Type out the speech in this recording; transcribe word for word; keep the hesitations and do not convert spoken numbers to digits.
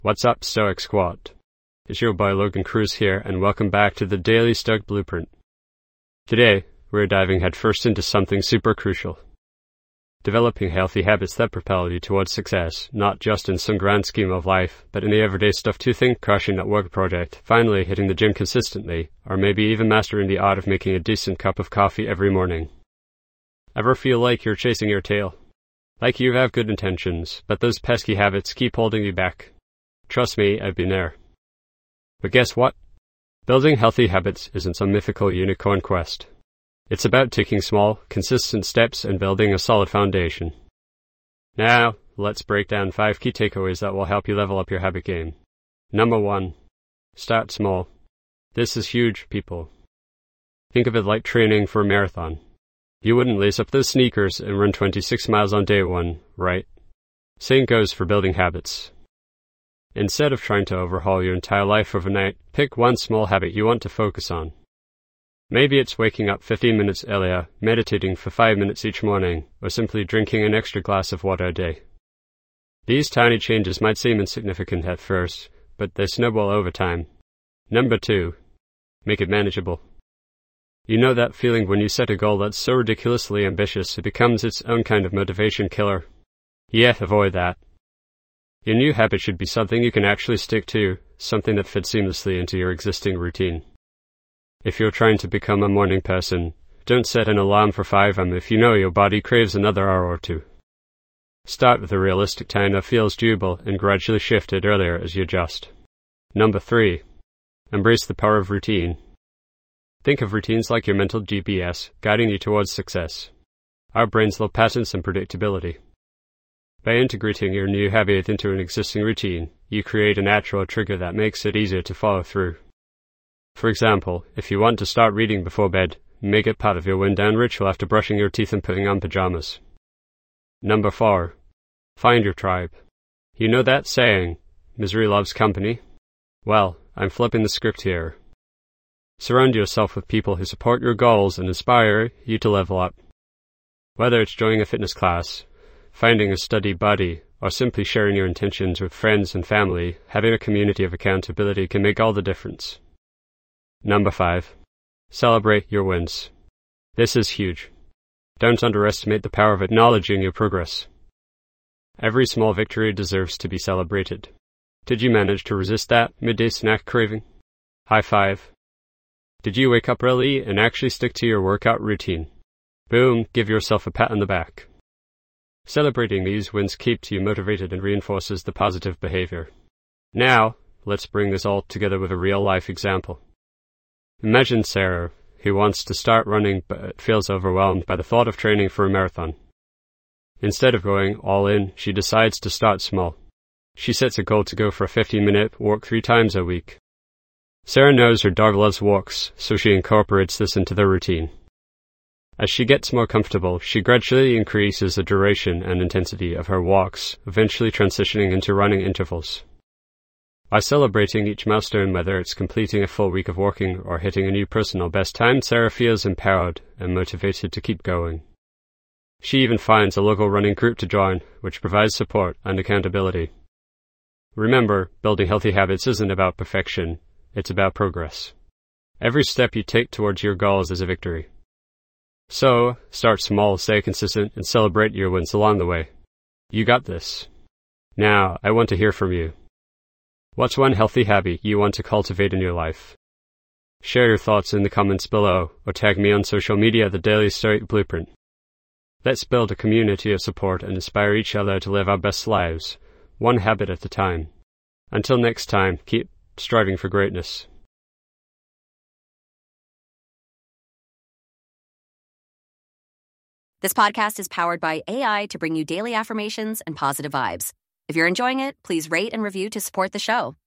What's up, Stoic Squad? It's your boy Logan Cruz here, and welcome back to the Daily Stoic Blueprint. Today, we're diving headfirst into something super crucial. Developing healthy habits that propel you towards success, not just in some grand scheme of life, but in the everyday stuff too. Think crushing that work project, finally hitting the gym consistently, or maybe even mastering the art of making a decent cup of coffee every morning. Ever feel like you're chasing your tail? Like you have good intentions, but those pesky habits keep holding you back? Trust me, I've been there. But guess what? Building healthy habits isn't some mythical unicorn quest. It's about taking small, consistent steps and building a solid foundation. Now, let's break down five key takeaways that will help you level up your habit game. Number one, start small. This is huge, people. Think of it like training for a marathon. You wouldn't lace up those sneakers and run twenty-six miles on day one, right? Same goes for building habits. Instead of trying to overhaul your entire life overnight, pick one small habit you want to focus on. Maybe it's waking up fifteen minutes earlier, meditating for five minutes each morning, or simply drinking an extra glass of water a day. These tiny changes might seem insignificant at first, but they snowball over time. Number two, make it manageable. You know that feeling when you set a goal that's so ridiculously ambitious it becomes its own kind of motivation killer? Yeah, avoid that. Your new habit should be something you can actually stick to, something that fits seamlessly into your existing routine. If you're trying to become a morning person, don't set an alarm for five a m if you know your body craves another hour or two. Start with a realistic time that feels doable and gradually shift it earlier as you adjust. Number three, embrace the power of routine. Think of routines like your mental G P S, guiding you towards success. Our brains love patterns and predictability. By integrating your new habit into an existing routine, you create a natural trigger that makes it easier to follow through. For example, if you want to start reading before bed, make it part of your wind-down ritual after brushing your teeth and putting on pajamas. Number four, find your tribe. You know that saying, misery loves company? Well, I'm flipping the script here. Surround yourself with people who support your goals and inspire you to level up. Whether it's joining a fitness class, finding a study buddy, or simply sharing your intentions with friends and family, having a community of accountability can make all the difference. Number five, celebrate your wins. This is huge. Don't underestimate the power of acknowledging your progress. Every small victory deserves to be celebrated. Did you manage to resist that midday snack craving? High five. Did you wake up early and actually stick to your workout routine? Boom, give yourself a pat on the back. Celebrating these wins keeps you motivated and reinforces the positive behavior. Now, let's bring this all together with a real-life example. Imagine Sarah, who wants to start running but feels overwhelmed by the thought of training for a marathon. Instead of going all in, she decides to start small. She sets a goal to go for a fifteen-minute walk three times a week. Sarah knows her dog loves walks, so she incorporates this into their routine. As she gets more comfortable, she gradually increases the duration and intensity of her walks, eventually transitioning into running intervals. By celebrating each milestone, whether it's completing a full week of walking or hitting a new personal best time, Sarah feels empowered and motivated to keep going. She even finds a local running group to join, which provides support and accountability. Remember, building healthy habits isn't about perfection, it's about progress. Every step you take towards your goals is a victory. So, start small, stay consistent, and celebrate your wins along the way. You got this. Now, I want to hear from you. What's one healthy habit you want to cultivate in your life? Share your thoughts in the comments below, or tag me on social media at the Daily Stoic Blueprint. Let's build a community of support and inspire each other to live our best lives, one habit at a time. Until next time, keep striving for greatness. This podcast is powered by A I to bring you daily affirmations and positive vibes. If you're enjoying it, please rate and review to support the show.